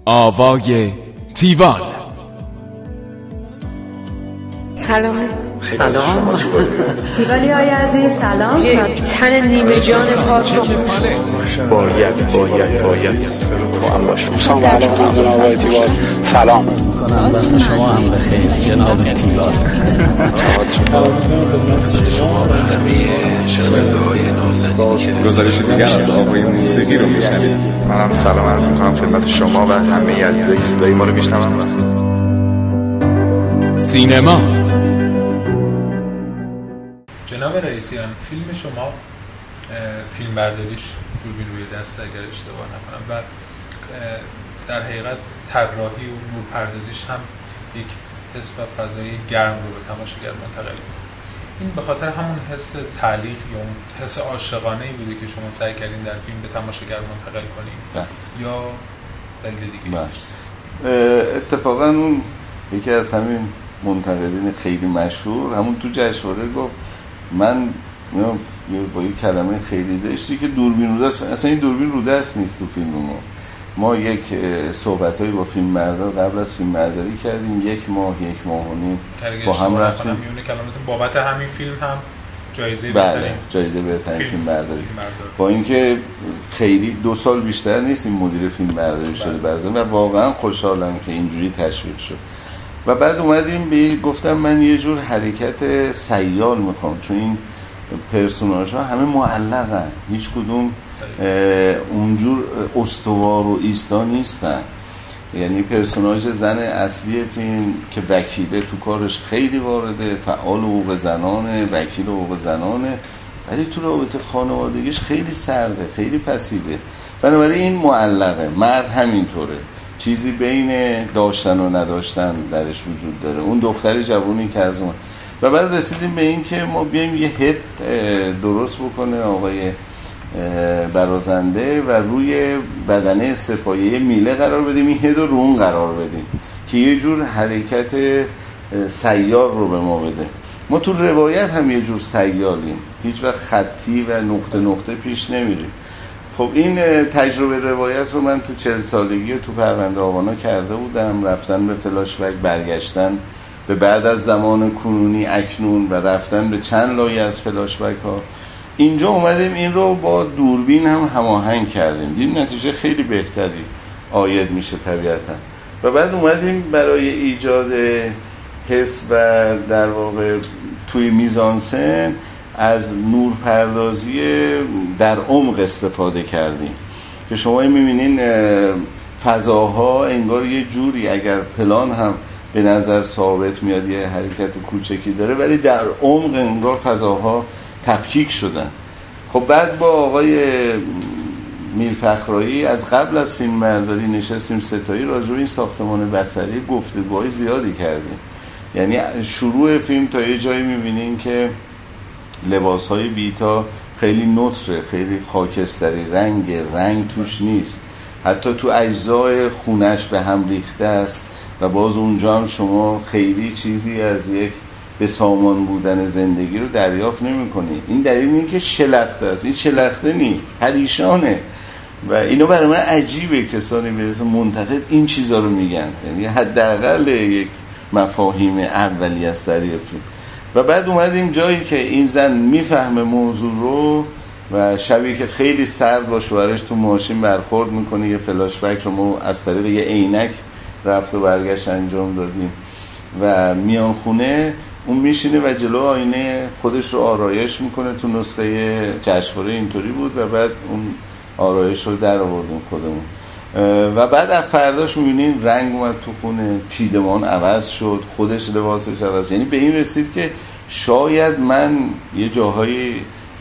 آوای تیوان. سلام. تیوالی های عزیز سلام. یک تن نیمه جان پاک رو باید با هم باشم. سلام علیکم جناب آقای تیوال. سلام وقت شما هم بخیر جناب تیوال. شما و همه شنونده های نازنین گزارش دیگر از آوای موسیقی رو میشنوید. منم سلام عرض میکنم خدمت شما و همه عزیزای صدای ما رو میشنون. سینما. جناب رئیسیان، فیلم شما فیلم برداریش دوربین روی دست اگر اشتباه نکنم و در حقیقت طراحی و نورپردازیش هم یک حس و فضای گرم رو به تماشاگر منتقل می‌کنه. این به خاطر همون حس تعلیق یا اون حس عاشقانه‌ای بوده که شما سعی کردین در فیلم به تماشاگر منتقل کنین یا دلیل دیگه داشت؟ اتفاقا اون یکی از همین منتقدین خیلی مشهور همون تو جشنواره گفت من با یک کلمه خیلی زشتی که دوربین رو دست، اصلا این دوربین رو دست نیست تو فیلم ما یک صحبتایی با فیلم بردار قبل از فیلم برداری کردیم، یک ماه و نیم با هم رفتیم. میونه کلماتون بابت همین فیلم هم جایزه بهترین فیلم برداری. با اینکه خیلی 2 سال بیشتر نیست این مدیر فیلم برداری شده برزن و واقعا خوشحالم که اینجوری تشویق شد. و بعد اومدیم گفتم من یه جور حرکت سیال میخوام، چون این پرسوناژ ها همه معلقن، هیچ کدوم اونجور استوار و ایستا نیستن. یعنی پرسوناژ زن اصلی فیلم که وکیله تو کارش خیلی وارده، فعال حقوق زنانه، وکیل حقوق زنانه، ولی تو رابطه خانوادگیش خیلی سرده، خیلی پسیبه. بنابراین این معلقه. مرد همینطوره، چیزی بین داشتن و نداشتن درش وجود داره. اون دختر جوونی که از اون و بعد رسیدیم به این که ما بیایم یه هد درست بکنه آقای برازنده و روی بدنه سپایه میله قرار بدیم، این هد رو اون قرار بدیم که یه جور حرکت سیال رو به ما بده. ما تو روایت هم یه جور سیالیم، هیچ وقت خطی و نقطه نقطه پیش نمیریم. خب این تجربه روایت رو من تو 40 سالگی تو پرونده آوانا کرده بودم، رفتن به فلاش بک، برگشتن به بعد از زمان کنونی اکنون و رفتن به چند لایه از فلاش بک ها. اینجا اومدیم این رو با دوربین هم هماهنگ کردیم، دیدیم نتیجه خیلی بهتری عاید میشه طبیعتا. و بعد اومدیم برای ایجاد حس و در واقع توی میزانسن از نورپردازی در عمق استفاده کردیم که شما میبینین فضاها انگار یه جوری اگر پلان هم به نظر ثابت میاد یه حرکت کوچکی داره، ولی در عمق انگار فضاها تفکیک شدن. خب بعد با آقای میرفخرایی از قبل از فیلم برداری نشستیم ستایی راجع به این ساختمان بصری گفتگوهای زیادی کردیم. یعنی شروع فیلم تا یه جایی میبینین که لباس‌های بیتا خیلی نطره، خیلی خاکستری رنگ توش نیست، حتی تو اجزای خونش به هم ریخته است و باز اونجا هم شما خیلی چیزی از یک به سامان بودن زندگی رو دریافت نمی‌کنی. این دلیل اینه که شلخته است. این شلخته نیست، پریشانه. و اینو برای من عجیبه کسانی به اسم منتقد این چیزا رو میگن، یعنی حداقل یک مفاهیم اولی از طریق فیلم. و بعد اومدیم جایی که این زن میفهمه موضوع رو و شبیه که خیلی سرد با شوهرش تو ماشین برخورد میکنه، یه فلاش بک رو ما از طریق یه عینک رفت و برگشت انجام دادیم و میان خونه اون میشینه و جلو آینه خودش رو آرایش میکنه. تو نسخه جشنواره اینطوری بود و بعد اون آرایش رو در آوردیم خودمون. و بعد از فرداش میبینین رنگ اومد تو خونه، چیدمان عوض شد، خودش لباسش عوض. یعنی به این رسید که شاید من یه جاهایی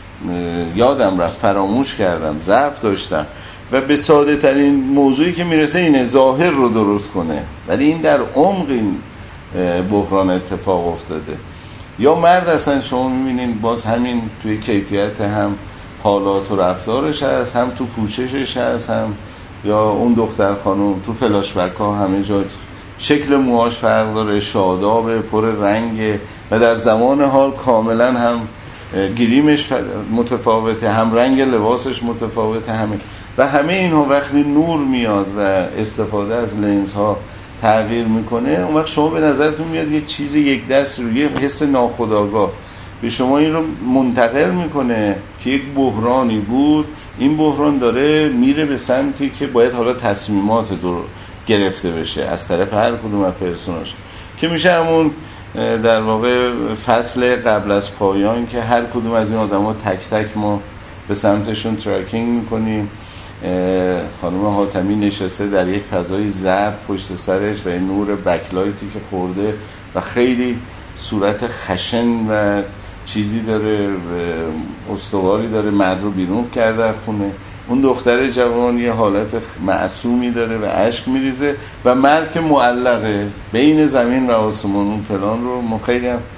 یادم رفت، فراموش کردم، ضعف داشتم و به ساده ترین موضوعی که میرسه اینه ظاهر رو درست کنه، ولی این در عمق این بحران اتفاق افتاده. یا مرد اصلا شما میبینین باز همین توی کیفیت هم حالات و رفتارش هست، هم تو پوششش هست، هم یا اون دختر خانم تو فلاش بک ها همه جا شکل موهاش فرق داره، شاداب، پر رنگ و در زمان حال کاملا هم گریمش متفاوته، هم رنگ لباسش متفاوته، همه. و همه اینها وقتی نور میاد و استفاده از لنز ها تغییر میکنه، اون وقت شما به نظرتون میاد یه چیز یک دست رو، یه حس ناخودآگاه به شما این رو منتقل میکنه که یک بحرانی بود، این بحران داره میره به سمتی که باید حالا تصمیمات گرفته بشه از طرف هر کدوم از پرسوناش، که میشه همون در واقع فصل قبل از پایان که هر کدوم از این آدم ها تک تک ما به سمتشون تراکینگ میکنیم. خانم حاتمی نشسته در یک فضای زرد پشت سرش و این نور بکلایتی که خورده و خیلی صورت خشن و چیزی داره، استواری داره، مرد رو بیرون کرده از خونه. اون دختر جوان یه حالت معصومی داره و اشک میریزه و مرد که معلقه بین زمین و آسمان. اون پلان رو ما خیلی هم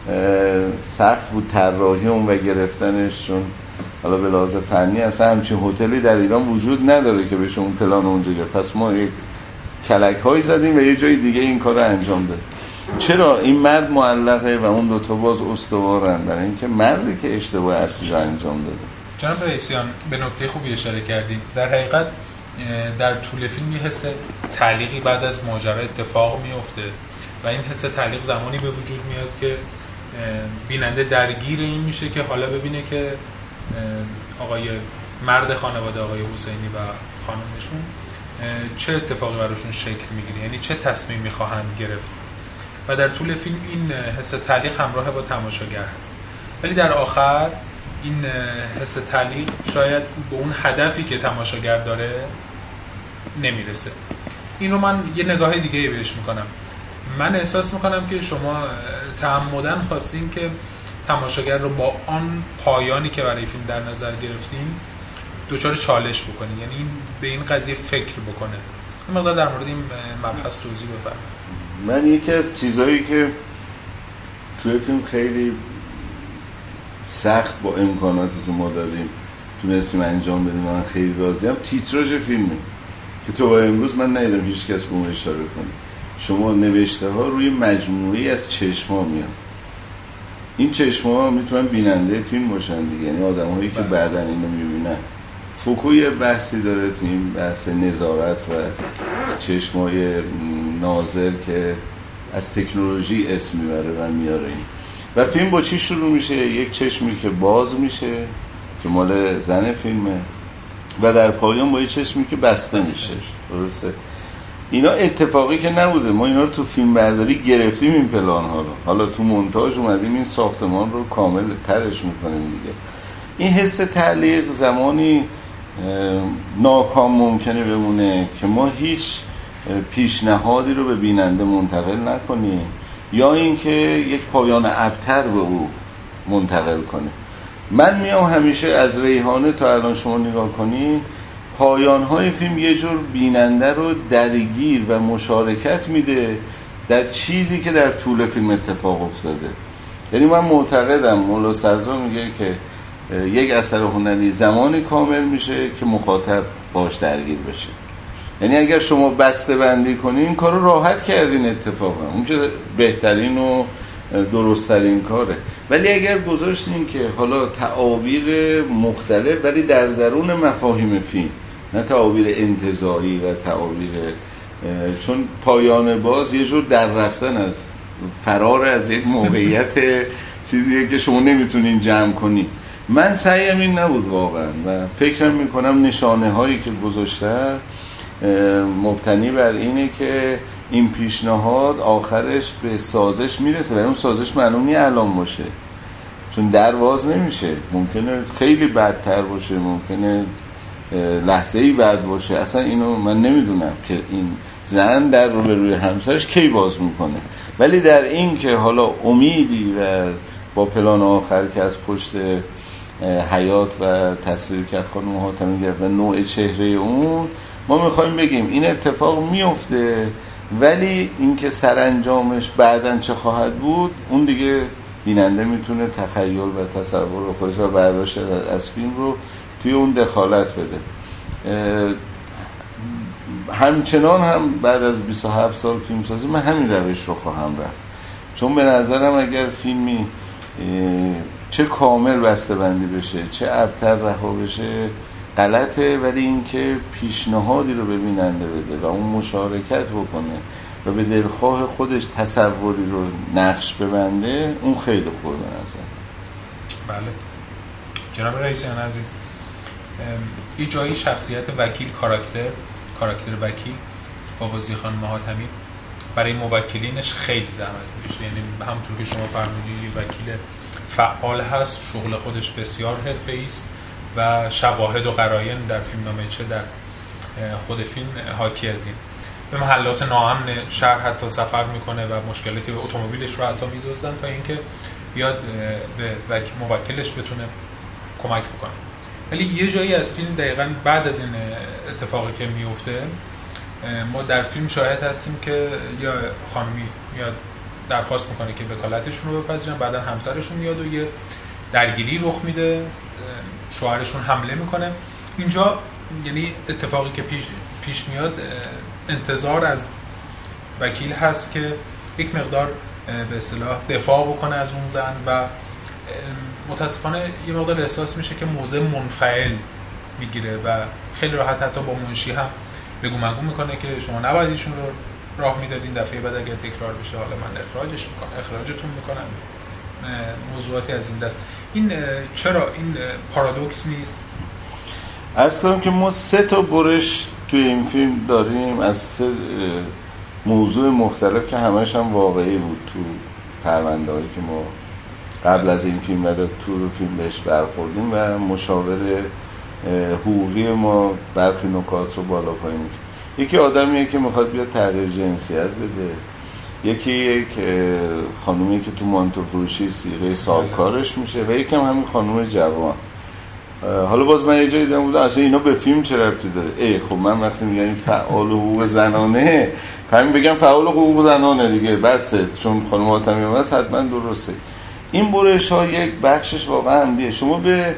سخت بود طراحی اون و گرفتنش، چون حالا به لحاظ فنی اصلا همچین هتلی در ایران وجود نداره که بشه اون پلان اونجا گرفت. پس ما یک کلک هایی زدیم و یه جای دیگه این کار رو انجام داد. چرا این مرد معلقه و اون دوتا باز استوارن؟ برای اینکه مردی که اشتباه اصلی رو انجام داده. جناب رئیسیان به نکته خوبی اشاره کردیم. در حقیقت در طول فیلم یه حس تعلیقی بعد از ماجرا اتفاق میفته و این حس تعلیق زمانی به وجود میاد که بیننده درگیر این میشه که حالا ببینه که آقای مرد خانواده آقای حسینی و خانمشون چه اتفاقی براشون شکل میگیره، یعنی چه تصمیم میخواهند گرفت و در طول فیلم این حس تعلیق همراه با تماشاگر هست. ولی در آخر این حس تعلیق شاید به اون هدفی که تماشاگر داره نمیرسه. این رو من یه نگاه دیگه بهش میکنم. من احساس میکنم که شما تعمدن خواستین که تماشاگر رو با آن پایانی که برای فیلم در نظر گرفتین دچار چالش بکنین، یعنی به این قضیه فکر بکنه. این مقدار در مورد این مبحث توضیح بفرمایید. من یکی از چیزایی که توی فیلم خیلی سخت با امکاناتی که ما داریم تونستیم انجام بدیم، من خیلی راضیم، تیتراژ فیلمه که تو امروز من ندیدم هیچ کس به اون اشاره کنه. شما نوشته ها روی مجموعی از چشما میان. این چشما میتونن بیننده فیلم باشن دیگه، یعنی آدم هایی که بعدن اینو میبینن. فوکوی بحثی داره تو این بحث نظارت و چشمای ناظر که از تکنولوژی اسم میبره و میاره این. و فیلم با چی شروع میشه؟ یک چشمی که باز میشه که مال زن فیلمه و در پایان با یک چشمی که بسته میشه. درسته؟ اینا اتفاقی که نبوده، ما اینا رو تو فیلم برداری گرفتیم این پلان ها رو، حالا تو مونتاژ اومدیم این ساختمان رو کامل ترش میکنیم دیگه. این حس تعلیق زمانی ناکام ممکنه بمونه که ما هیچ پیشنهادی رو به بیننده منتقل نکنیم یا اینکه یک پایان ابتر به او منتقل کنیم. من میام همیشه از ریحانه تا الان شما نگاه کنین، پایان‌های فیلم یه جور بیننده رو درگیر و مشارکت میده در چیزی که در طول فیلم اتفاق افتاده. یعنی من معتقدم مولا صدرا میگه که یک اثر هنری زمانی کامل میشه که مخاطب باش درگیر بشه. یعنی اگر شما بسته بندی کنین این کار رو راحت کردین، اتفاقا اون که بهترین و درست‌ترین کاره. ولی اگر گذاشتین که حالا تعابیر مختلف ولی در درون مفاهیم فیلم، نه تعابیر انتزاعی و تعابیر، چون پایان باز یه جور در رفتن از فرار از یک موقعیت چیزیه که شما نمیتونین جمع کنین. من سعیم این نبود واقعا و فکرم میکنم نشانه هایی که گذاشتن مبتنی بر اینه که این پیشنهاد آخرش به سازش میرسه و اون سازش معلوم نیست الان باشه، چون درواز نمیشه، ممکنه خیلی بدتر باشه، ممکنه لحظه‌ای بعد باشه. اصلا اینو من نمیدونم که این زن در رو به روی همسرش کی باز میکنه. ولی در این که حالا امیدی و با پلان آخر که از پشت حیات و تصویر که خانم حاتمی گرفت و نوع چهره اون، ما میخوایم بگیم این اتفاق میفته، ولی این که سرانجامش بعداً چه خواهد بود اون دیگه بیننده میتونه تخیل و تصور خودش و برداشت از فیلم رو توی اون دخالت بده. همچنان هم بعد از 27 سال فیلم سازی من همین روش رو خواهم رفت، چون به نظرم اگر فیلمی چه کامل بسته بندی بشه چه ابتر رها بشه غلطه، ولی اینکه پیشنهادی رو به بیننده بده و اون مشارکت بکنه و به دلخواه خودش تصوری رو نقش ببنده، اون خیلی خوبه به نظر. بله جناب رئیسیان عزیز، یه جایی شخصیت وکیل، کاراکتر وکیل با بازی خانم حاتمی برای موکلینش خیلی زحمت میکشه. یعنی همونطور که شما فرمودید یه وکیل فعال هست، شغل خودش بسیار حرفه‌ای است و شواهد و قرائن در فیلمنامه چه در خود فیلم حاکی از این. به محلات ناامن شهر حتی سفر میکنه و مشکلاتی به اتومبیلش رو حتی میدزدن تا اینکه بیاد به موکلش بتونه کمک بکنه. ولی یه جایی از فیلم دقیقاً بعد از این اتفاقی که میفته ما در فیلم شاهد هستیم که یا خانمی میاد درخواست میکنه که وکالتشون رو بپذیرن، بعداً همسرشون میاد و یه درگیری رخ میده، شوهرشون حمله میکنه. اینجا یعنی اتفاقی که پیش میاد، انتظار از وکیل هست که یک مقدار به اصطلاح دفاع بکنه از اون زن و متاسفانه یه مقدار احساس میشه که موضع منفعل میگیره و خیلی راحت حتی با منشی هم بگو مگو میکنه که شما نباید ایشون رو راه میدادین، دفعه بعد اگر تکرار بشه حالا من اخراجتون میکنم. موضوعاتی از این دست. این چرا این پارادوکس نیست؟ عرض کنم که ما 3 برش توی این فیلم داریم از 3 موضوع مختلف که همه‌اش هم واقعی بود تو پرونده‌هایی که ما قبل از این فیلم تو فیلم بهش برخوردیم و مشاور حقوقی ما برخی نکات رو بالا پایین می‌کنه. یکی آدمیه که میخواد بیاد تغییر جنسیت بده، یکی یک خانومی که تو مانتو فروشی صیغه سابکارش میشه و یکی هم همین خانوم جوان. حالا باز من یه جایی دیدم بودم اصلا اینا به فیلم چه ربطی داره؟ خب من وقتی میگم این فعال حقوق زنانه، همین بگم فعال حقوق زنانه دیگه، بسه، چون خانم حاتمی واسه حتما درسته. این برش ها یک بخشش واقعا همدیه. شما به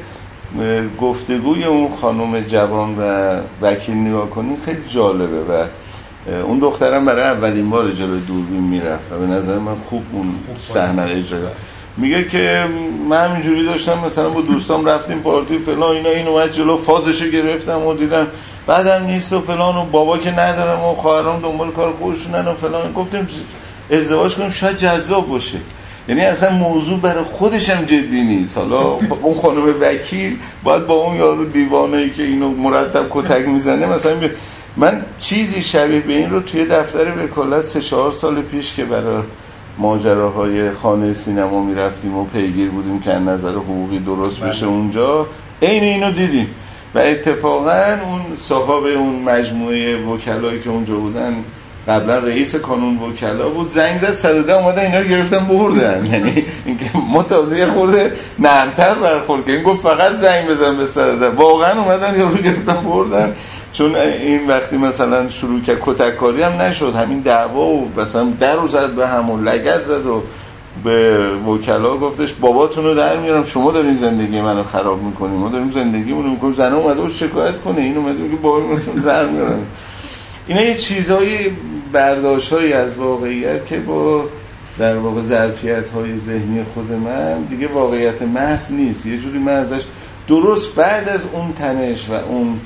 گفتگوی اون خانم جوان و وکیل نگاه کنین، خیلی جالبه و اون دخترم برای اولین بار جلوی دوربین میرفت و به نظر من خوب اون صحنه اجرا میگه که من همینجوری داشتم مثلا با دوستام رفتیم پارتی فلان، این اومد جلو فازشو گرفتم و دیدم بعدم نیست و فلان و بابا که ندارم و خواهرام دنبال کار خودشونن و فلان. گفتیم ازدواج کنیم شاید جذاب باشه. یعنی اصلا موضوع برای خودش هم جدی نیست. حالا اون خانم وکیل باید با اون یارو دیوانه‌ای که اینو مرتب کتک میزنه مثلا من چیزی شبیه به این رو توی دفتر وکالت 3-4 سال پیش که برای ماجراهای خانه سینما میرفتیم و پیگیر بودیم که از نظر حقوقی درست بشه اونجا، عین اینو دیدیم و اتفاقا اون صاحب اون مجموعه وکلایی که اونجا بودن قبلا رئیس کانون وکلا بود، زنگ زد 110 اومدن اینا رو گرفتن بردن. یعنی اینکه متازی خورده نرمتر برخورد که این گفت فقط زنگ بزن به 110، واقعا اومدن یارو گرفتن بردن. چون این وقتی مثلا شروع که کتککاری هم نشد، همین دعوا و مثلا در رو زد به هم و لگد زد و به وکلا گفتش باباتون رو در میارم، شما دارین زندگی منو خراب میکنین، ما داریم زندگیمون رو میکنیم. زنه اومده و شکایت کنه، این اومده میگه باباتون در میارم. اینا یه چیزهای برداشت‌هایی از واقعیت که با در واقع ظرفیت‌های ذهنی خود من دیگه واقعیت محض نیست. یه جوری من ازش درست بعد از اون تنش و اون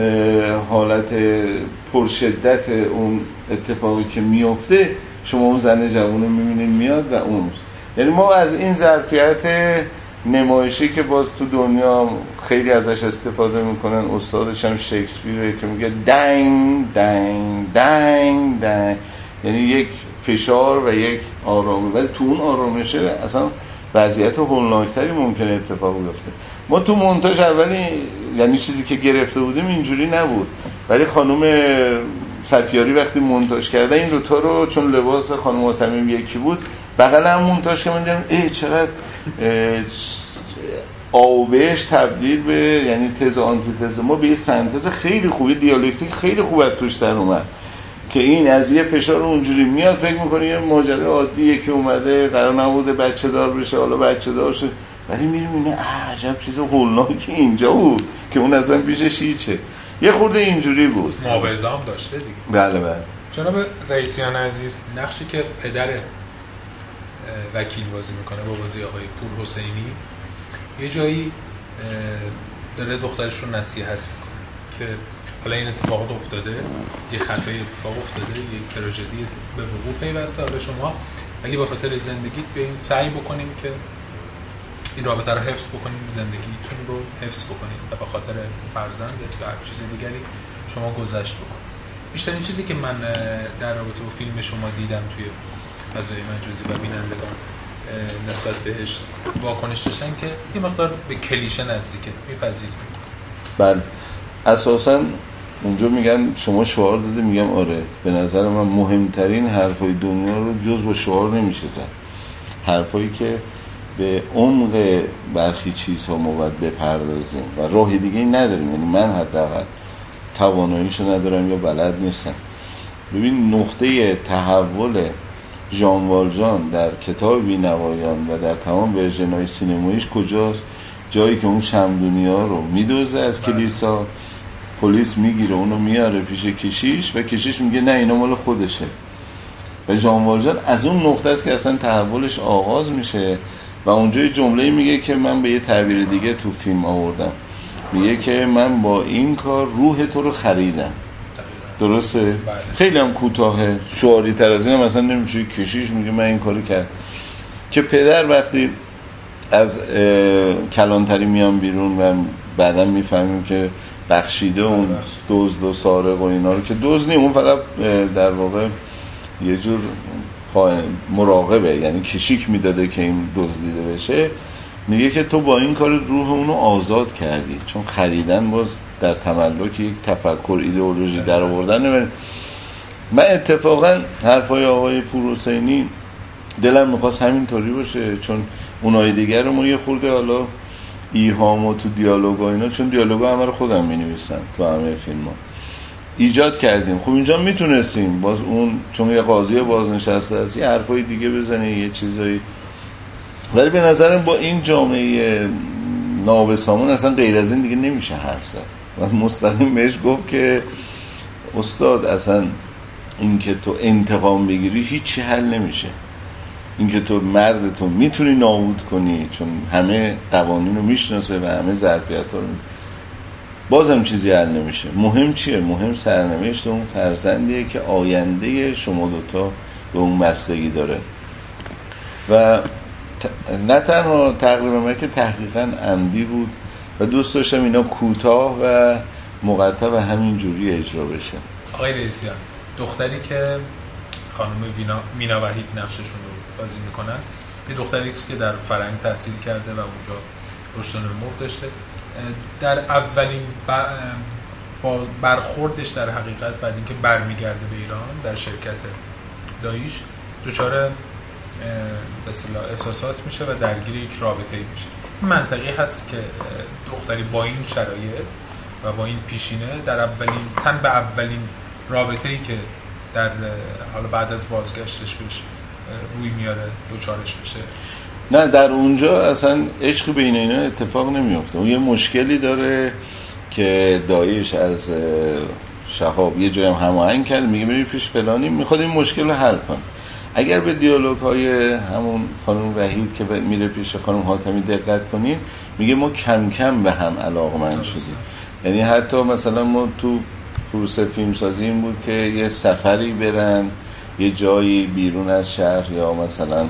حالت پرشدت اون اتفاقی که میفته شما اون زن جوان رو میبینید میاد و اون، یعنی ما از این ظرفیت نمایشی که باز تو دنیا خیلی ازش استفاده میکنن، استادش هم شکسپیره که میگه دنگ دنگ دنگ دنگ، یعنی یک فشار و یک آرامی، ولی تو اون آرامشه اصلا وضعیت هولناکتری ممکنه اتفاق بیفته. ما تو مونتاژ اولی یعنی چیزی که گرفته بودیم اینجوری نبود، ولی خانم صفیاری وقتی مونتاژ کرده این دوتا رو، چون لباس خانم حاتمی یکی بود، بغل هم مونتاژ کردن، دیدم چقدر آوبهش تبدیل به یعنی تز و آنتی تز ما به یه سنتز خیلی خوبی، دیالکتیک خیلی خوب توش در اومد که این از یه فشار اونجوری میاد فکر میکنه یه ماجرای عادیه که اومده قرار نبوده بچه دار بشه حالا بچه دار شد، ولی میبینه عجب چیز هولناکی اینجا بود که اون اصلا پیشش هیچه. یه خورده اینجوری بود، معاوضه‌ام داشته دیگه. بله بله. جناب رئیسیان عزیز، نقشی که پدر وکیل بازی میکنه با بازی آقای پور حسینی، یه جایی داره دخترش رو نصیحت میکنه که حالا این اتفاقات افتاده، یه خطای اتفاق افتاده، یه تراژدی به وقوع پیوسته، حالا شما اگه به خاطر زندگیت بیاین سعی بکنیم که این رابطه رو حفظ بکنیم، زندگیتون رو حفظ بکنید و به خاطر فرزندت و هر چیز دیگری شما گذشت بکنید. بیشترین چیزی که من در رابطه با فیلم شما دیدم توی فضای مجازی و بینندگان نسبت بهش واکنش داشتن که یه مقدار به کلیشه نزدیکه، میپذیرید؟ بله، اساساً اونجا میگن شما شعار داده، میگم آره، به نظر من مهمترین حرفای دنیا رو جز با شعار نمیشه زد. حرفایی که به عمق برخی چیزها ما باید بپردازیم و راه دیگه نداریم، یعنی من حداقل تواناییشو ندارم یا بلد نیستم. ببین نقطه تحول ژان والژان در کتاب بینوایان و در تمام ورژن‌های سینماییش کجاست؟ جایی که اون شمدونی‌ها رو میدوزه از کلیسا، پلیس میگیره اونو میاره پیش کشیش و کشیش میگه نه اینا مال خودشه. و ژان والژان از اون نقطه است که اصلا تحولش آغاز میشه و اونجا یه جمله میگه که من به یه تعبیر دیگه تو فیلم آوردم، میگه که من با این کار روح تو رو خریدم. درسته؟ بله. خیلی هم کوتاهه، شعاری تر از این هم اصلا نمیشه. کشیش میگه من این کارو کرد. که پدر وقتی از کلانتری میان بیرون و بعدا میفهمیم که بخشیده اون دزد و سارق و اینا رو، که دزد نیم، اون فقط در واقع یه جور مراقبه، یعنی کشیک میداده که این دزدیده بشه. میگه که تو با این کار روح اونو آزاد کردی، چون خریدن باز در تملک یک تفکر ایدئولوژی در آوردن. من اتفاقا حرفای آقای پورحسینی دلم میخواست همینطوری باشه، چون اونای دیگر رو ما یه خورده حالا ایهام و تو دیالوگ و اینا، چون دیالوگ همه رو خودم مینویسم تو همه فیلم ها ایجاد کردیم. خب اینجا میتونستیم باز اون چون یه قاضی بازنشسته است یه حرفای دیگه بزنه، یه چیزایی، ولی به نظرم با این جامعه نابسامون اصلا غیر از این دیگه نمیشه حرف زد. من مستقیم بهش گفت که استاد اصلا این که تو انتقام بگیری هیچی حل نمیشه، این که تو مردتو میتونی نابود کنی چون همه قوانین رو میشناسه و همه ظرفیت ها رو بازم چیزی حل نمیشه. مهم چیه؟ مهم سرنوشت اون فرزندیه که آینده شما دوتا به اون بستگی داره. و نه تنها تقریبا من که تحقیقا عمدی بود و دوست داشتم اینا کوتاه و مقطع و همین جوری اجرا بشه. آقای رئیسیان، دختری که خانم مینا وحید نقششون رو بازی میکنن، یه دختری است که در فرنگ تحصیل کرده و اونجا رشد و نمو داشته. در اولین برخوردش در حقیقت بعد اینکه برمیگرده به ایران در شرکت داییش دچار به اصطلاح احساسات میشه و درگیر یک رابطه‌ای میشه. این منطقی هست که دختری با این شرایط و با این پیشینه در اولین رابطه‌ای که در حالا بعد از بازگشتش بهش روی میاره دچارش بشه. نه، در اونجا اصلا عشق بین اینا اتفاق نمیفته. اون یه مشکلی داره که داییش از شهاب یه جایی هم هماهنگ کرد، میگه بری پیش فلانی، میخواد این مشکل رو حل کن. اگر به دیالوگ های همون خانم وحید که میره پیش خانم حاتمی دقت کنیم، میگه ما کم کم به هم علاقمند شدیم. یعنی حتی مثلا ما تو پروسه فیلم سازی این بود که یه سفری برن یه جایی بیرون از شهر یا مثلا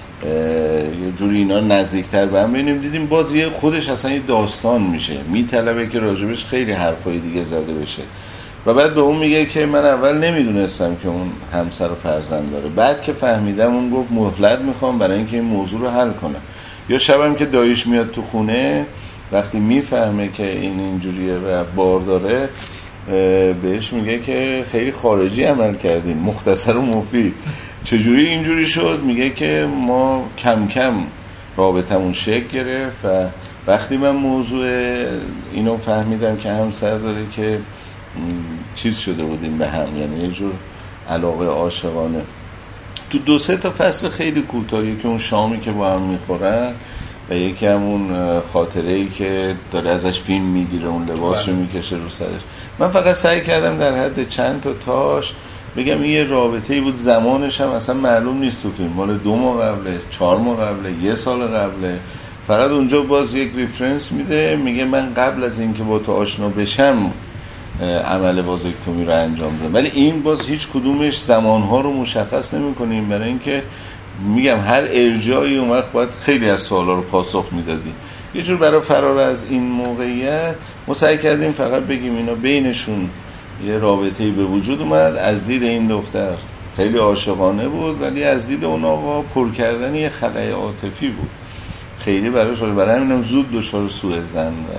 یه جوری اینا نزدیکتر به هم ببینیم، دیدیم باز یه خودش اصلا یه داستان میشه، میطلبه که راجبش خیلی حرفای دیگه زده بشه. و بعد به اون میگه که من اول نمیدونستم که اون همسر و فرزند داره، بعد که فهمیدم اون گفت مهلت میخوام برای اینکه این موضوع رو حل کنم. یا شبم که داییش میاد تو خونه وقتی میفهمه که این اینجوریه و بار داره، بهش میگه که خیلی خارجی عمل کردین، مختصر و مفید. چجوری اینجوری شد؟ میگه که ما کم کم رابطمون شکل گرفت و وقتی من موضوع اینو فهمیدم که همسر داره که چیز شده بودیم به هم، یعنی یه جور علاقه عاشقانه. تو 2-3 تا فصل خیلی کوتاهی که اون شامی که با هم میخورن و یکی همون خاطره‌ای که داره ازش فیلم میگیره، اون لباس رو میکشه رو سرش، من فقط سعی کردم در حد چند تا تاش بگم یه رابطه‌ای بود، زمانش هم اصلا معلوم نیست تو فیلم، مال 2 ماه قبله، 4 ماه قبله، 1 سال قبله. فقط اونجا باز یک ریفرنس میده، میگه من قبل از اینکه با تو آشنا بشم عمل وازکتومی رو انجام دادن. ولی این باز هیچ کدومش زمانها رو مشخص نمی‌کنیم، برای اینکه میگم هر ارجاعی اون وقت باید خیلی از سوالا رو پاسخ میدادیم. یه جور برای فرار از این موقعیت ما سعی کردیم فقط بگیم اینا بینشون یه رابطه‌ای به وجود اومد، از دید این دختر خیلی عاشقانه بود ولی از دید اون آقا پر کردن یه خلأ عاطفی بود، خیلی برای همینم زود دچار سوء ظن و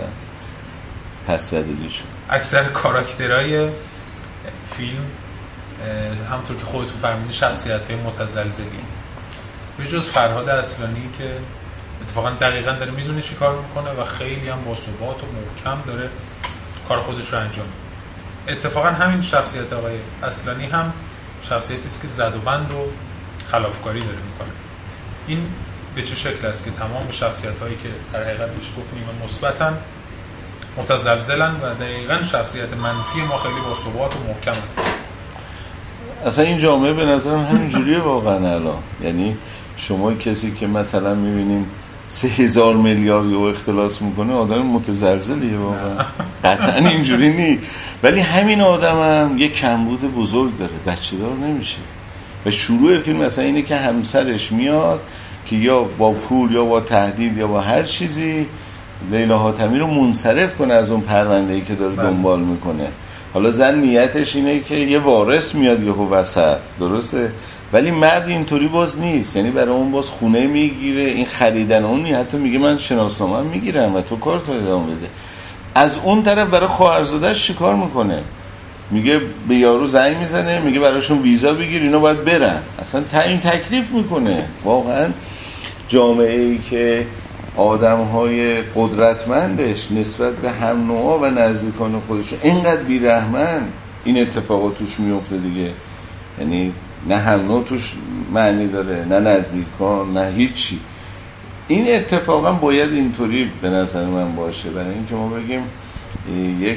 پس زدگی شد. اکثر کاراکترهای فیلم همونطور که خودتون فرمودید شخصیت‌های متزلزلی، به جز فرهاد اصلانی که اتفاقا دقیقاً داره میدونه چی کار میکنه و خیلی هم با ثبات و محکم داره کار خودش رو انجام میده. اتفاقا همین شخصیت آقای اصلانی هم شخصیتی است که زد و بند و خلافکاری داره میکنه. این به چه شکل است که تمام شخصیت‌هایی که در حقیقت بهش گفتیم مثبتاً متزلزلن و دقیقاً شخصیت منفی ما خیلی با ثبات و محکم است. اصلا این جامعه به نظرم همین جوریه واقعا الان. یعنی شما کسی که مثلا می‌بینیم 3000 میلیارد یو اختلاس میکنه آدم متزلزلیه واقعا. قطعا اینجوری نی، ولی همین آدم هم یه کمبود بزرگ داره، بچه دار نمیشه و شروع فیلم مثلا اینه که همسرش میاد که یا با پول یا با تهدید یا با هر چیزی لیلا حاتمی رو منصرف کنه از اون پرونده‌ای که داره دنبال میکنه. حالا زن نیتش اینه که یه وارث میاد یهو وسط، درسته؟ ولی مرد اینطوری باز نیست، یعنی برای اون باز خونه میگیره، این خریدن اون حتی میگه من شناسنامه میگیرم و تو کارتو ادامه بده. از اون طرف برای خواهرزاده‌اش چیکار میکنه؟ میگه به یارو زنگ میزنه میگه براشون ویزا بگیر اینا باید برن، اصلا تعیین تکلیف میکنه. واقعا جامعه‌ای که آدم‌های قدرتمندش نسبت به هم نوعا و نزدیکان خودشون اینقدر بی‌رحمن، این اتفاقات توش میفته دیگه. یعنی نه هم نوع توش معنی داره، نه نزدیکان، نه هیچی. این اتفاقا باید اینطوری به نظر من باشه، برای اینکه ما بگیم یک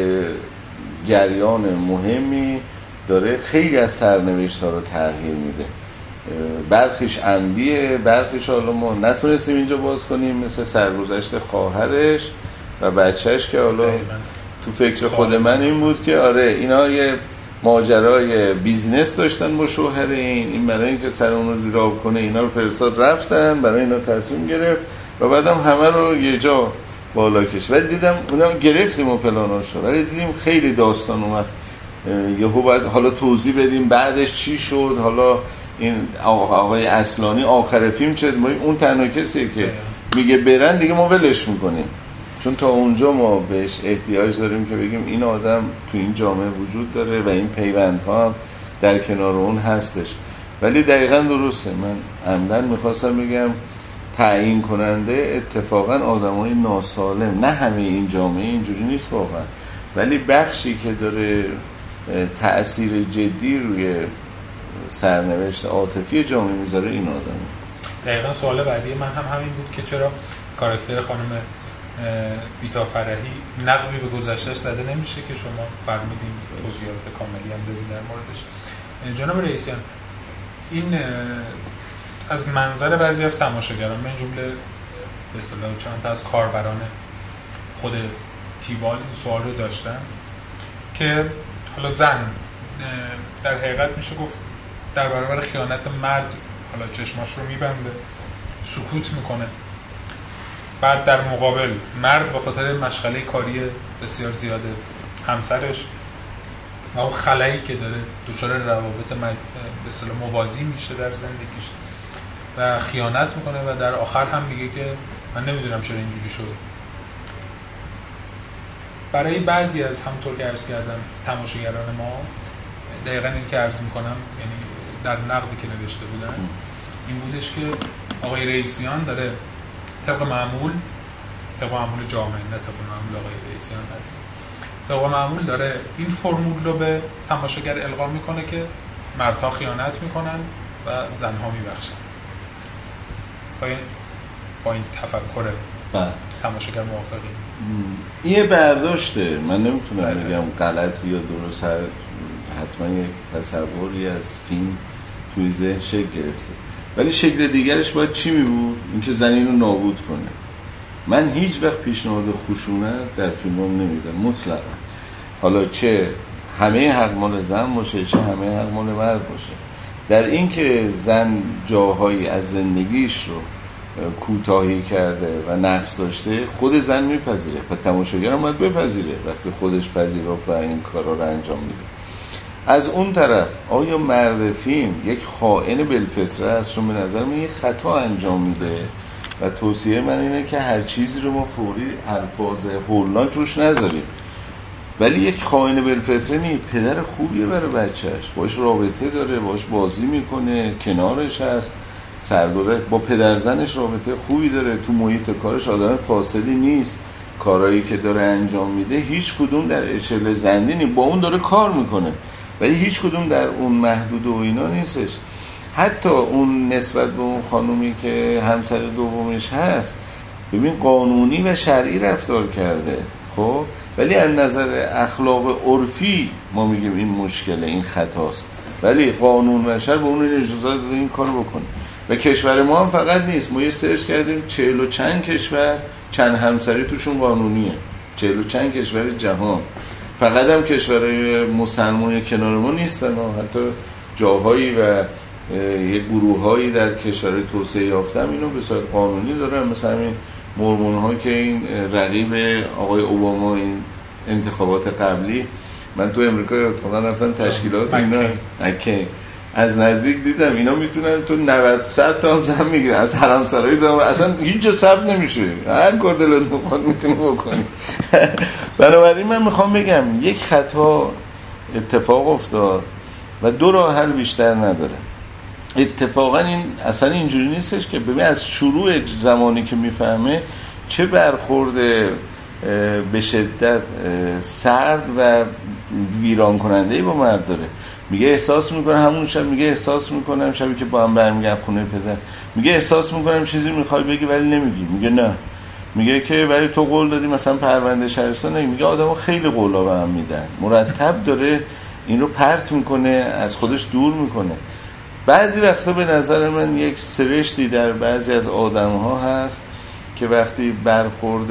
جریان مهمی داره خیلی از سرنوشت‌ها رو تغییر میده. برخیش عمدیه، برخیش حالا ما نتونستیم اینجا باز کنیم، مثل سرگذشت خواهرش و بچهش که حالا تو فکر خود من این بود که آره اینا یه ماجرای بیزنس داشتن با شوهر این برای اینکه سر اون رو زیراب کنه اینا رو فرستاد رفتن، برای اینا تصمیم گرفت و بعدم همه رو یه جا بالا کشید. ولی دیدم اونم گرفتیم و پلاناشو، ولی دیدیم خیلی داستان اومد یهو باید حالا توضیح بدیم بعدش چی شد. حالا این آقای اصلانی آخر فیلم چه اون تنها کسیه که میگه برن دیگه، ما ولش میکنیم چون تا اونجا ما بهش احتیاج داریم که بگیم این آدم تو این جامعه وجود داره و این پیوندها هم در کنار اون هستش. ولی دقیقاً درسته، من عمدن میخواستم بگم تعیین کننده اتفاقاً آدمای ناسالم، نه همه این جامعه اینجوری نیست واقعا، ولی بخشی که داره تأثیر جدی روی سرنوشت عاطفی جامعه میذاره این آدم. دقیقاً سوال بعدی من هم همین بود که چرا کاراکتر خانم بیتا فرحی نقبی به گذشتهش زده نمیشه که شما فرمودین توضیحات کاملی هم دادید در موردش. جناب رئیسیان، این از منظر بعضی از تماشاگران من جمله به اصطلاح چند تا از کاربران خود تیوال این سوال رو داشتن که حالا زن در حقیقت میشه گفت در برابر خیانت مرد حالا چشماش رو میبنده، سکوت میکنه، بعد در مقابل مرد به خاطر مشغله کاری بسیار زیاد همسرش و اون خلایی که داره دچار روابط به اصطلاح موازی میشه در زندگیش و خیانت میکنه و در آخر هم میگه که من نمیدونم چرا اینجوری شد. برای بعضی از همونطور که عرض کردم تماشاگران ما دقیقاً این که عرض میکنم، یعنی در نقدی که نوشته بودن این بودش که آقای رئیسیان داره طبق معمول جامعه، نه طبق معمول آقای رئیسیان هست، طبق معمول داره این فرمول رو به تماشاگر القا میکنه که مردها خیانت میکنن و زنها میبخشن. با این تفکر تماشاگر موافقی؟ یه برداشته، من نمیتونم بگم غلط یا درست، حتما یک تصوری از فیلم توی ذهن شکل گرفته، ولی شکل دیگرش باید چی میبود؟ اینکه زنین رو نابود کنه. من هیچ وقت پیشنهاد خشونت در فیلمم نمیدم مطلقا، حالا چه همه حق مال زن باشه چه همه حق مال مرد باشه. در این که زن جاهایی از زندگیش رو کوتاهی کرده و نقص داشته، خود زن میپذیره، پس تماشاگر هم باید بپذیره وقتی خودش پذیرفت و این کارا رو انجام میده. از اون طرف آیا مرد فیلم یک خائن بالفطره است؟ چون به نظر من یک خطا انجام میده و توصیه من اینه که هر چیزی رو ما فوری الفاظ هولناک روش نذاریم. ولی یک خائن بالفطره نیست، پدر خوبیه برای بچهش، باش رابطه داره، باش بازی میکنه، کنارش هست، سرگذشت با پدر زنش رابطه خوبی داره، تو محیط کارش آدم فاسدی نیست، کارهایی که داره انجام میده هیچ کدوم در اشل زندی نیست، با اون داره کار میکنه ولی هیچ کدوم در اون محدود و اینا نیستش. حتی اون نسبت به اون خانومی که همسر دومش هست، ببین قانونی و شرعی رفتار کرده، خب ولی از نظر اخلاق عرفی ما میگیم این مشکله، این خطاست، ولی قانون و شرع به اون اجازه داده این کارو بکنه. و کشور ما هم فقط نیست، ما یه سرچ کردیم 40 و چند کشور چند همسری توشون قانونیه، 40 و چند کشور جهان، فقط هم کشورهای مسلمان کنار ما نیستن، حتی جاهایی و یه گروهایی در کشور توسعه یافته هم اینو به صورت قانونی دارن، مثلا همین مورمون ها که این رقیب آقای اوباما این انتخابات قبلی، من تو امریکا اتفاقا رفتم تشکیلات اینا اوکی از نزدیک دیدم، اینا میتونن تو 90-100 تا هم زن میگیرن از حرمسرای زن، اصلا هیچ جا ثبت نمیشه، هر کار دلت میخواد میتونی بکنی. بنابراین من میخوام بگم یک خطا اتفاق افتاد و دو راه حل بیشتر نداره. اتفاقا این اصلا اینجوری نیستش که ببین از شروع زمانی که میفهمه چه برخورد به شدت سرد و ویران کننده‌ای با مرد داره. میگه احساس میکنه همون شب، میگه احساس میکنم شبی که با هم برمیگردیم خونه پدر، میگه احساس میکنم چیزی میخوای بگی ولی نمیگی، میگه نه، میگه که ولی تو قول دادی مثلا پرونده شهرستان نگی، میگه آدم‌ها خیلی قولا به هم میدن، مرتب داره این رو پرت میکنه، از خودش دور میکنه. بعضی وقتا به نظر من یک سرشتی در بعضی از آدم‌ها هست که وقتی برخورد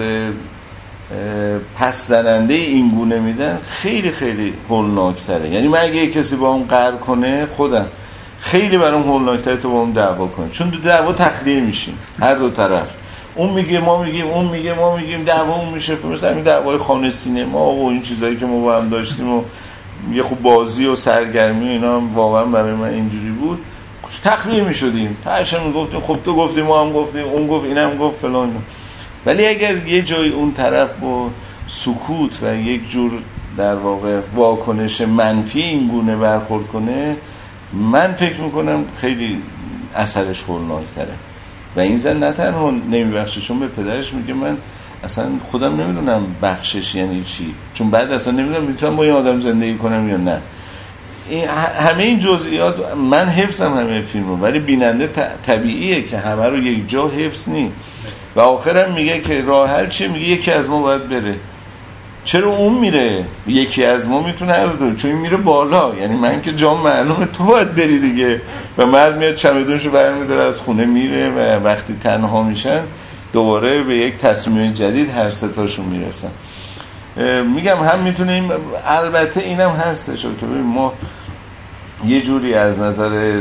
پس زننده این گونه میدن خیلی خیلی هولناک‌تره. یعنی من اگه کسی با اون قهر کنه خودم خیلی برام هولناک‌تره تو با اون دعوا کنه، چون تو دعوا تخلیه میشیم هر دو طرف، اون میگه ما میگیم، اون میگه ما میگیم، دعوا اون میشه. مثلا این دعوای خانه سینما و این چیزایی که ما با هم داشتیم و یه خوب بازی و سرگرمی و اینا هم واقعا برای من اینجوری بود، تخلیه میشدیم، تاش میگفتیم خب تو گفتی ما هم گفتیم، اون گفت اینم گفت فلان. ولی اگر یه جای اون طرف با سکوت و یک جور در واقع واکنش منفی این گونه برخورد کنه، من فکر میکنم خیلی اثرش هولناک‌تره. و این زن نه تنها نمیبخشه، چون به پدرش میگه من اصلا خودم نمیدونم بخشش یعنی چی، چون بعد اصلا نمیدونم میتونم با این آدم زندگی کنم یا نه. همه این جزئیات من حفظم همه فیلم رو، ولی بیننده طبیعیه که همه رو یک جا حفظ نی. و آخرم میگه که راه حل چیه؟ میگه یکی از ما باید بره. چرا اون میره؟ یکی از ما میتونه هر دو، چون این میره بالا، یعنی من که جام معلومه تو باید بری دیگه. و مرد میاد چمدونشو برمیداره از خونه میره و وقتی تنها میشن دوباره به یک تصمیم جدید هر سه تاشون میرسن. میگم هم میتونه این، البته اینم هستش که ما یه جوری از نظر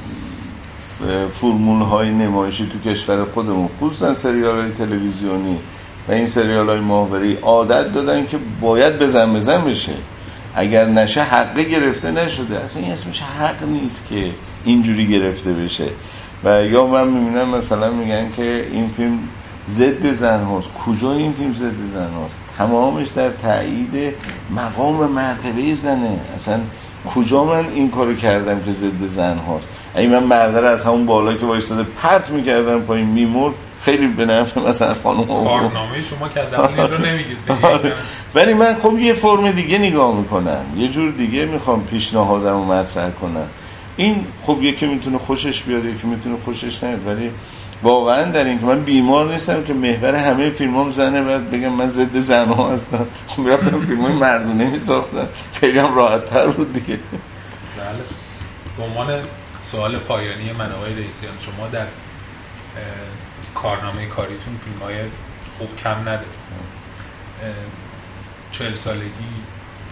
فرمول های نمایشی تو کشور خودمون، خصوصا سریال های تلویزیونی و این سریال های ماهواره‌ای عادت دادن که باید بزن بشه، اگر نشه حقه گرفته نشده. اصلا این اسمش حق نیست که اینجوری گرفته بشه. و یا من میبینم مثلا میگن که این فیلم ضد زن هاست. کجا این فیلم ضد زن هاست؟ تمامش در تایید مقام مرتبه زنه. اصلا کجا من این کارو کردم که ضد زن هاست؟ اگه من مرده رو از همون بالا که وایستاده پرت میکردم پایین میمرد، خیلی به نفع مثلا خانم کارنامه شما که این رو نمیگید. ولی من خب یه فرم دیگه نگاه میکنم، یه جور دیگه میخوام پیشنهادم رو مطرح کنم. این خب یکی میتونه خوشش بیاد، یکی میتونه خوشش نیاد، ولی واقعا در این که من بیمار نیستم که محور همه فیلمام زنه بعد بگم من ضد زنها هستم. خب میرفتم فیلمای مردونه میساختم، خیلی هم راحت تر بود دیگه. بله. به عنوان سوال پایانی من آقای رئیسیان، شما در کارنامه کاریتون فیلم‌های خوب کم ندارید. 40 سالگی،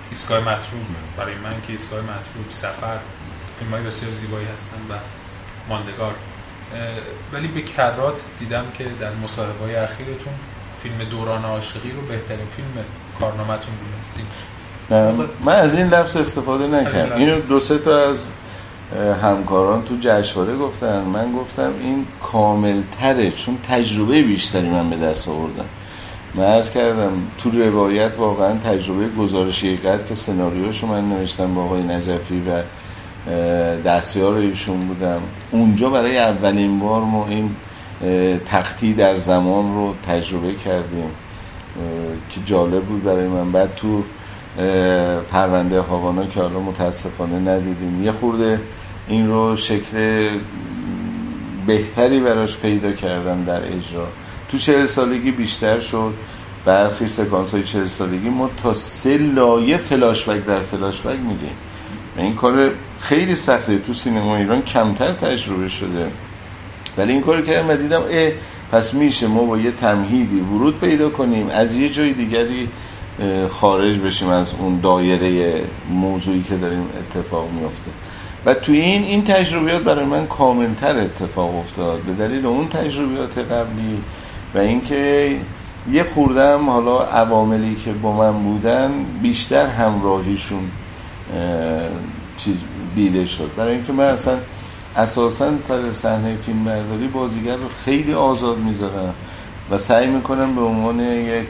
ایستگاه مطلوب برای من که ایستگاه مطلوب، سفر، فیلم‌های بسیار زیبایی هستن و ماندگار. ولی به کرات دیدم که در مصاحبه‌های اخیرتون فیلم دوران عاشقی رو بهترین فیلم کارنامه‌تون دونستید. من از این لفظ استفاده نکردم. اینو 2-3 تا از همکاران تو جشنواره گفتن، من گفتم این کامل‌تره چون تجربه بیشتری من به دست آوردم. من عرض کردم تو روایت واقعا تجربه گزارش یکت که سناریوشو من نوشتم با آقای نجفی و دستیار ایشون بودم، اونجا برای اولین بار ما این تختی در زمان رو تجربه کردیم که جالب بود برای من. بعد تو پرونده هاوانا که حالا متاسفانه ندیدیم، یه خورده این رو شکل بهتری براش پیدا کردم در اجرا. تو 40 سالگی بیشتر شد، برخی سکانس های 40 سالگی ما تا 3 لایه فلاشبک در فلاشبک میدیم. این کار خیلی سخته، تو سینما ایران کمتر تجربه شده، ولی این کار کردم و دیدم پس میشه ما با یه تمهیدی ورود پیدا کنیم، از یه جای دیگری خارج بشیم از اون دایره موضوعی که داریم اتفاق میفته. و تو این تجربیات برای من کاملتر اتفاق افتاد به دلیل اون تجربیات قبلی و اینکه یه خوردم حالا عواملی که با من بودن بیشتر همراهیشون چیز دیده شد. برای اینکه من اساساً سر صحنه فیلم برداری بازیگر رو خیلی آزاد میذارم و سعی میکنم به عنوان یک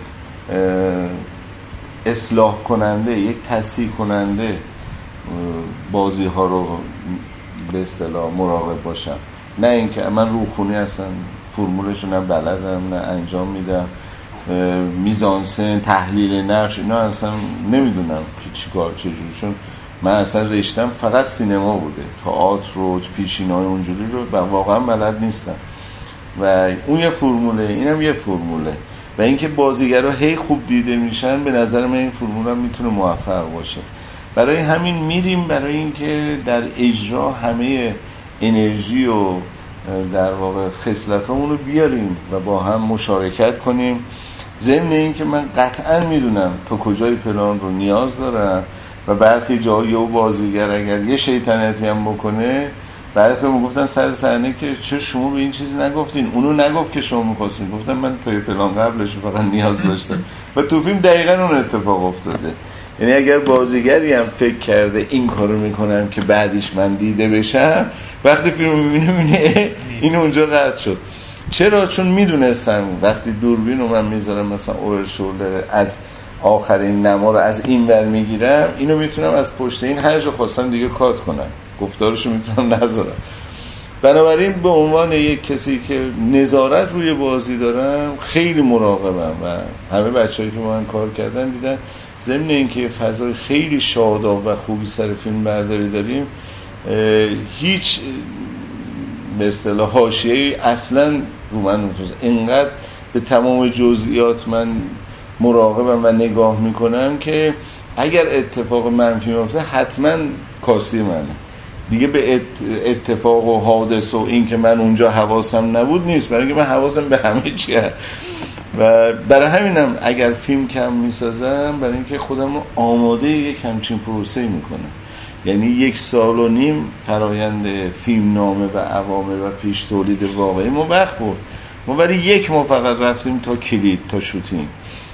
اصلاح کننده، یک تصحیح کننده بازی ها رو به اصطلاح مراقب باشم، نه اینکه من روخونی هستم فرمولش رو نه بلدم نه انجام میدم، میزانسن، تحلیل نقش اینا اصلا نمیدونم که چیکار چجوری، چون من اصلا رشتم فقط سینما بوده، تئاتر و پیشینه‌های اونجوری رو واقعا بلد نیستم و اون یه فرموله، اینم یه فرموله و اینکه بازیگرها هی خوب دیده میشن به نظر من این فرمول هم میتونه موفق باشه. برای همین میریم برای اینکه در اجرا همه انرژی و در واقع خصلتامون رو بیاریم و با هم مشارکت کنیم، ضمن اینکه من قطعا میدونم تا کجای پلان رو نیاز دارم و برخی جایی و بازیگر اگر یه شیطنتی هم بکنه، برخی میگفتن سر صحنه که چرا شما به این چیز نگفتین، اونو نگفت که شما می‌خواستین، گفتم من تا پلان قبلش فقط نیاز داشتم و تو فیلم دقیقاً اون اتفاق افتاده. یعنی اگر بازیگری هم فکر کرده این کارو میکنم که بعدش من دیده بشم، وقتی فیلم میبینه این اونجا قطع شد. چرا؟ چون میدونستم وقتی دوربین رو من میذارم مثلا اوور شولدر از آخرین نما رو از این ور میگیرم، اینو میتونم از پشت این هر جا خواستم دیگه کات کنم، گفتارشو میتونم نذارم. بنابراین به عنوان یک کسی که نظارت روی بازی دارم خیلی مراقبم و همه بچه‌ای که با من کار کردن دیدن ضمن اینکه فضای خیلی شاداب و خوبی سر فیلم برداری داریم، هیچ به اصطلاح حاشیه‌ای اصلا رو من نمی‌فرسته. اینقدر به تمام جزئیات من مراقبم و نگاه میکنم که اگر اتفاق منفی میفته حتما کاستی منه دیگه، به اتفاق و حادث و این که من اونجا حواسم نبود نیست، برای اینکه من حواسم به همه چیه و برای همینم اگر فیلم کم میسازم برای اینکه خودم رو آماده یک همچین پروسه‌ای میکنم. یعنی 1.5 سال فرایند فیلم نامه و عوامل و پیش تولید واقعی ما وقت برد. ما برای 1 ماه فقط رفتیم تا کلید، تا شوتینگ.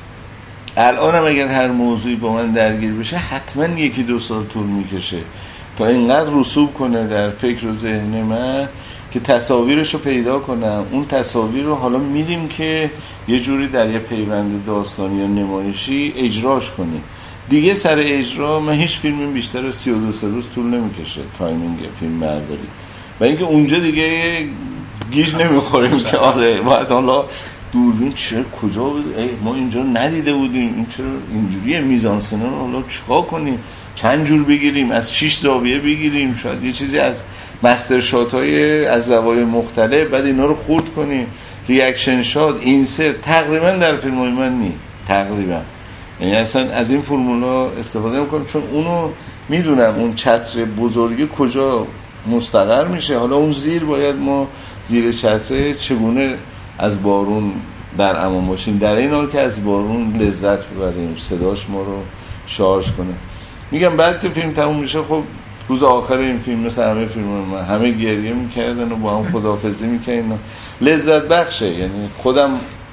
الانم اگر هر موضوعی با من درگیر بشه حتما 1-2 سال طول میکشه تا اینقدر رسوب کنه در فکر و ذهن من که تصاویرشو پیدا کنم. اون تصاویر رو حالا میریم که یه جوری در یه پیوند داستانی یا نمایشی اجراش کنیم. دیگه سر اجرا من هیچ فیلمی بیشتر از 32 روز طول نمیکشه تایمینگ فیلم برداری و اینکه اونجا دیگه گیج نمیخوریم که آره باید حالا دوربین چه کجا بود، ما اینجا ندیده بودیم، این چرا اینجوریه، میزانسن رو حالا چیکار کنیم، چند جور بگیریم، از 6 زاویه بگیریم، شاید یه چیزی از مستر شات های از زوایای مختلف، بعد اینا رو خورد کنیم، ریاکشن شات، اینسرت. تقریبا در فیلم های من نی تقریبا، یعنی اصلا از این فرمولا استفاده میکنم چون اونو میدونم اون چتر بزرگی کجا مستقر میشه. حالا اون زیر باید ما زیر چتر چگونه از بارون در امان باشیم، در این حال که از بارون لذت ببریم، صداش ما رو شارژ کنه. میگم بعد که فیلم تموم میشه خب روز آخر این فیلم مثل همه فیلم من همه گریه میکردن و با هم خداحافظی میکردن. لذت بخشه، یعنی خودم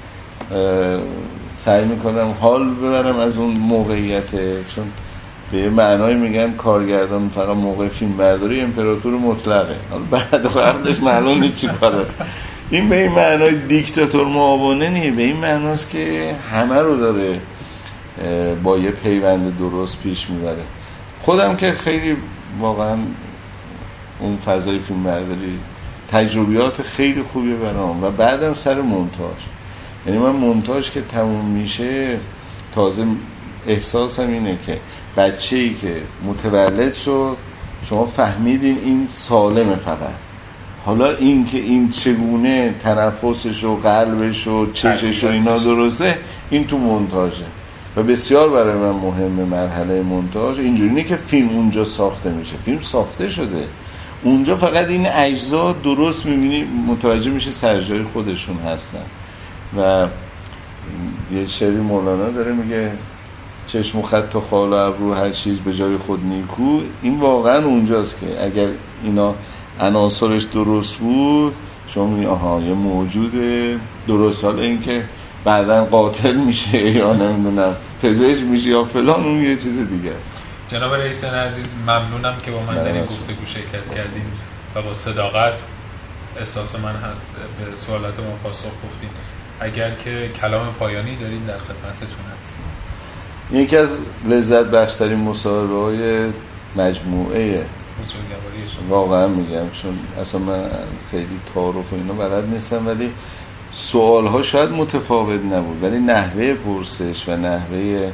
سعی میکنم حال ببرم از اون موقعیت، چون به معنای میگن کارگردان فقط موقع فیلم برداری امپراتور مطلقه، حالا بعد و قبلش معلوم نیست چی کار است. این به این معنای دیکتاتور معاونه نیست، به این معناست که همه رو داره با یه پیوند درست پیش میبره. خودم که خیلی واقعا اون فضای فیلم برداری تجربیات خیلی خوبی برام و بعدم سر مونتاژ، یعنی من مونتاژ که تموم میشه تازه احساسم اینه که بچه‌ای که متولد شد شما فهمیدین این سالمه، فقط حالا این که این چگونه تنفسش و قلبش و چشش و اینا درسته این تو مونتاژه و بسیار برای من مهمه مرحله مونتاژ. اینجوری نه که فیلم اونجا ساخته میشه، فیلم ساخته شده اونجا، فقط این اجزا درست میبینی متوجه میشه سرجای خودشون هستن. و یه شعری مولانا داره میگه چشم و خط و خال و ابرو هر چیز به جای خود نیکو. این واقعا اونجاست که اگر اینا عناصرش درست بود شما میگی آها یه موجود درست. حالا این که بعدن قاتل میشه یا نمیدونم پزشک میشه یا فلان اون یه چیز دیگه است. جناب رئیس عزیز ممنونم که با من در این گفتگو شرکت کردین و با صداقت احساس من هست به سوالات ما پاسخ گفتین. اگر که کلام پایانی دارین در خدمتتون هست. یکی از لذت بخشترین مصاحبه های مجموعه واقعا میگم، چون اصلا من خیلی تعارف و اینا بلد نیستم، ولی سوال ها شاید متفاوت نبود ولی نحوه پرسش و نحوه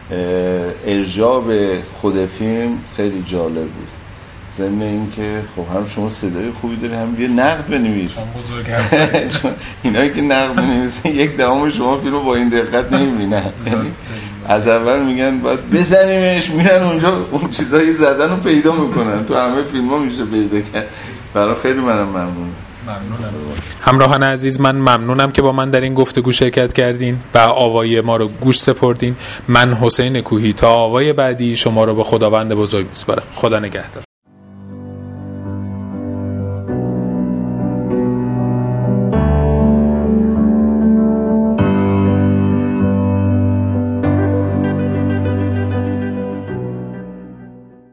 ارجاع به خود فیلم خیلی جالب بود. ضمن این که خب هم شما صدای خوبی داری هم یه نقد بنویس، چون اینایی که نقد بنویسن یک دهم شما فیلم رو با این دقت نمیبینن، از اول میگن باید بزنیمش، میرن اونجا اون چیزایی زدن رو پیدا میکنن، تو همه فیلم ها میشه پیدا کرد. برای خیلی منم ممنونم. همراهان عزیز من ممنونم که با من در این گفتگو شرکت کردین و آوای ما رو گوش سپردین. من حسین کوهی تا آوای بعدی شما رو به خداوند بزرگ میسپارم. خدا نگهدار.